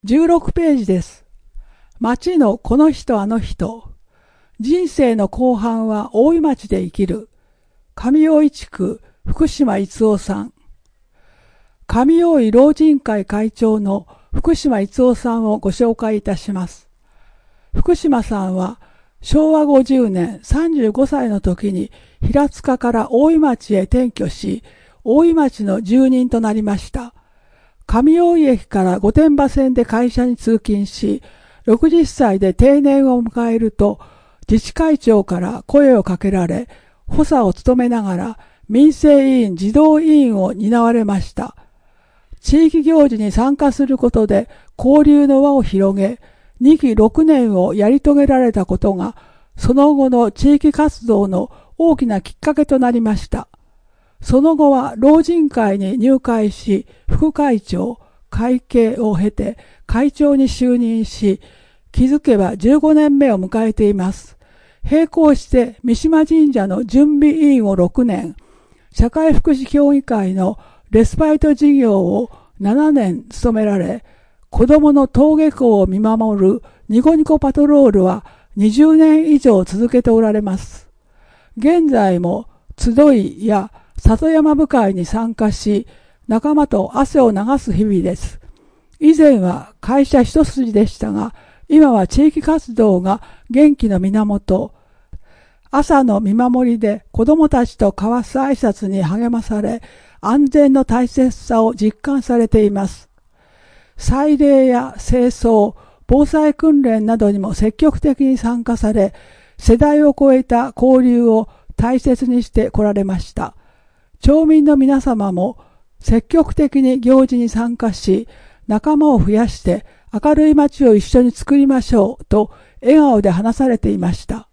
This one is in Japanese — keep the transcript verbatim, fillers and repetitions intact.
じゅうろくページです。町のこの人あの人。人生の後半は大井町で生きる。上大井地区福島逸夫さん。上大井老人会会長の福島逸夫さんをご紹介いたします。福島さんはしょうわごじゅうねんさんじゅうごさいの時に平塚から大井町へ転居し、大井町の住人となりました。上大井駅から御殿場線で会社に通勤し、ろくじゅっさいで定年を迎えると、自治会長から声をかけられ、補佐を務めながら民生委員児童委員を担われました。地域行事に参加することで交流の輪を広げ、にきろくねんをやり遂げられたことが、その後の地域活動の大きなきっかけとなりました。その後は老人会に入会し、副会長、会計を経て会長に就任し、気づけばじゅうごねんめを迎えています。並行して三島神社の準備委員をろくねん、社会福祉協議会のレスパイト事業をななねん務められ、子供の登下校を見守るニコニコパトロールはにじゅうねん以上続けておられます。現在も集いや里山部会に参加し、仲間と汗を流す日々です。以前は会社一筋でしたが、今は地域活動が元気の源。朝の見守りで子供たちと交わす挨拶に励まされ、安全の大切さを実感されています。祭礼や清掃、防災訓練などにも積極的に参加され、世代を超えた交流を大切にしてこられました。町民の皆様も積極的に行事に参加し、仲間を増やして明るい街を一緒に作りましょうと笑顔で話されていました。